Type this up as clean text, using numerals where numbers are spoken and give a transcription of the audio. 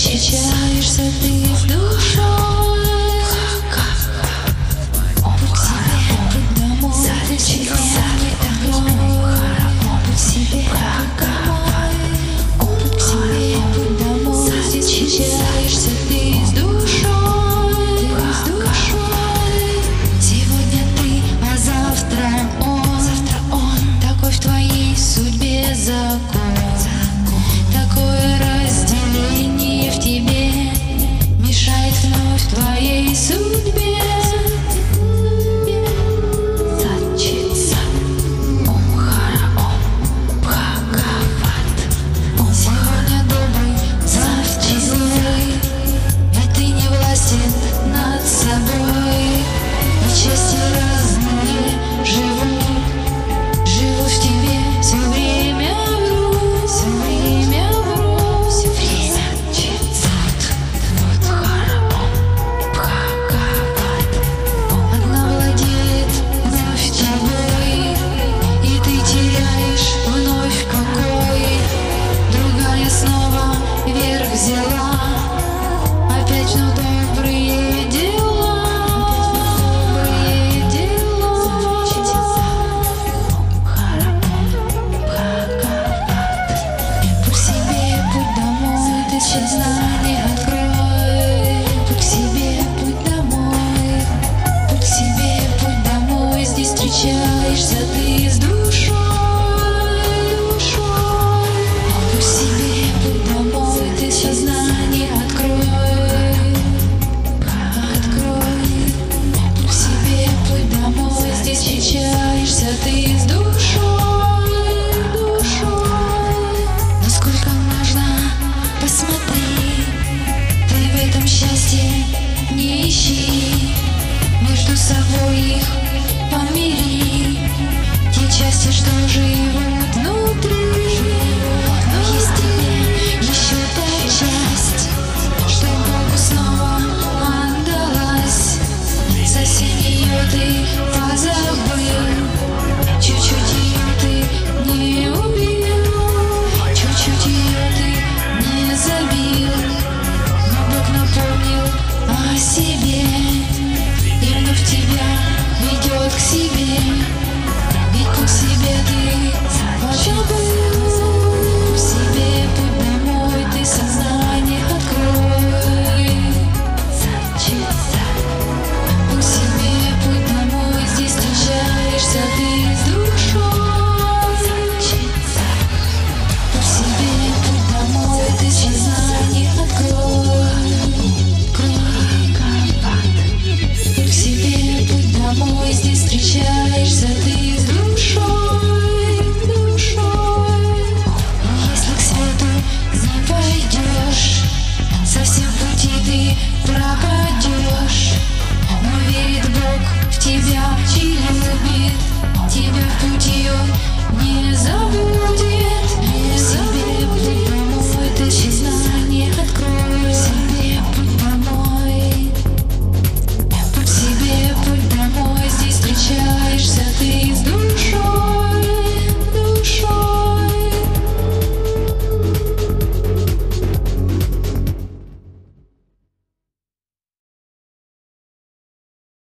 встречаешься ты с душой. Путь себе, путь домой, зачем не такой? Путь себе, путь себе, путь домой, встречаешься ты с душой, с душой. Сегодня ты, а завтра он, такой в твоей судьбе закон. Такое разделение в тебе мешает вновь твоей судьбе. Сатчица, Ом Хара Ом Бхагават. Сегодня добрый, завтра злой, и ты не властен над собой. И части разные живут в тебе все время. Взяла опять на добрые дела, добрые дела. Путь себе, путь домой, ты чьи знания открой. Путь к себе, путь домой, путь к себе, путь домой. Здесь встречаешься ты с душой. Сознание открой, открой. К себе путь домой, здесь встречаешься ты с душой, душой. Насколько можно, посмотри, ты в этом счастье не ищи. Между собой их помири, те части, что живут внутри.